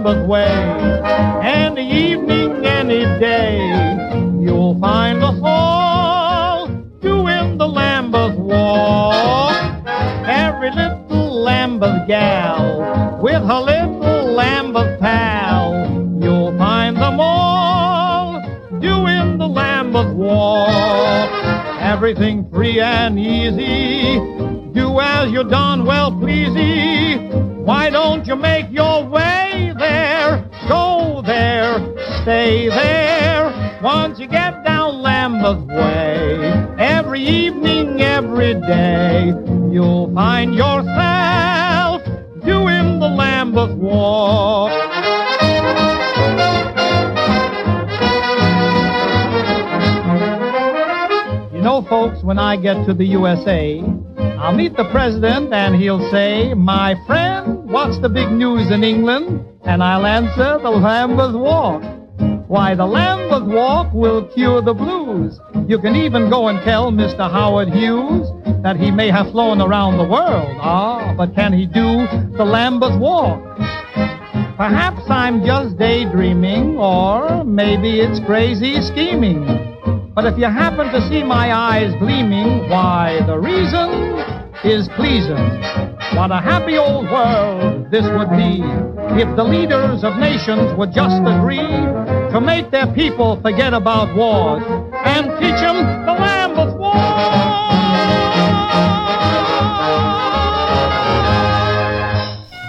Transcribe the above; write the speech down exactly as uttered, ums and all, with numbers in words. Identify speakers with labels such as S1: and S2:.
S1: Lambeth way. Any evening, any day, you'll find us all doing the Lambeth walk. Every little Lambeth gal with her little Lambeth pal, you'll find them all doing the Lambeth walk. Everything free and easy, do as you're done, well pleasy. Why don't you make your way there? Go there, stay there. Once you get down Lambeth way, every evening, every day, you'll find yourself doing the Lambeth walk. You know, folks, when I get to the U S A, I'll meet the president and he'll say, "My friend, what's the big news in England?" And I'll answer, "The Lambeth Walk." Why, the Lambeth Walk will cure the blues. You can even go and tell Mister Howard Hughes that he may have flown around the world. Ah, but can he do the Lambeth Walk? Perhaps I'm just daydreaming, or maybe it's crazy scheming. But if you happen to see my eyes gleaming, why, the reason is pleasing. What a happy old world this would be if the leaders of nations would just agree to make their people forget about wars and